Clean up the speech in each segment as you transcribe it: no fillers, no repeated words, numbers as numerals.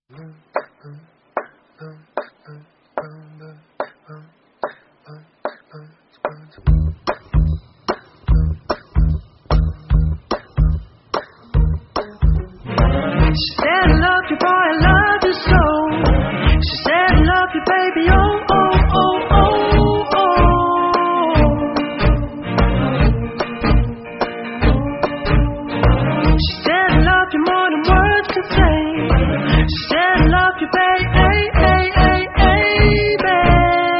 She said I love you, boy, I love you so. She said I love you, baby, oh, oh, oh, oh, oh. She said I love you more than words can say. She said I love you, baby, hey, hey, hey, hey, baby.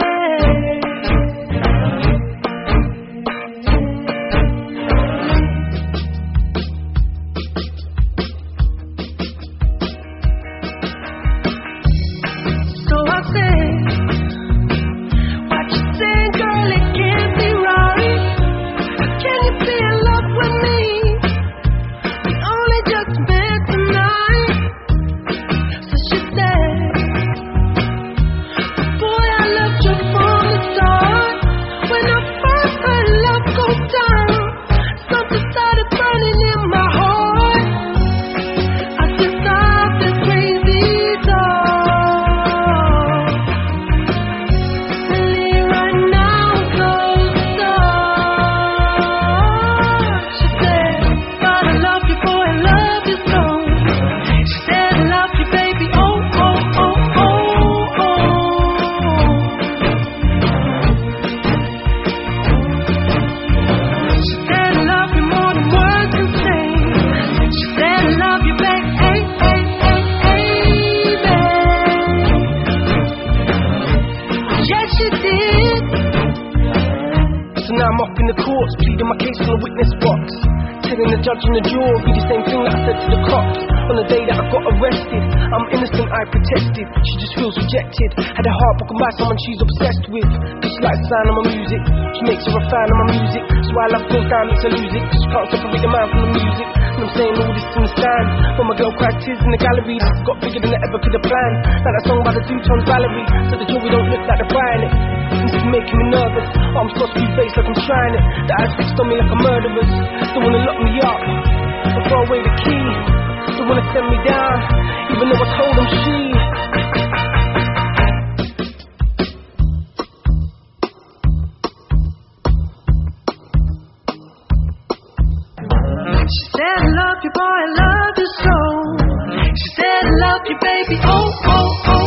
I'm up in the courts, pleading my case from the witness box, telling the judge and the jury the same thing that I said to the cops on the day that I got arrested. I'm innocent, I protested, she just feels rejected. Had her heart broken by someone she's obsessed with. She likes the sound of my music, she makes her a fan of my music. So why love goes down, makes her lose it, 'cause she can't separate the man from the music. And I'm saying all this in the stand, when my girl cried tears in the gallery. This got bigger than I ever could have planned, like that song by the Dutons Valerie. So the jury don't look like they're buying it. This is making me nervous, arms crossed, blue face like I'm trying it. The eyes fixed on me like a murderer's. They wanna lock me up and throw away the key. They wanna send me down, even though I told them she said I love you, boy, I love you so. She said I love you, baby, oh, oh, oh.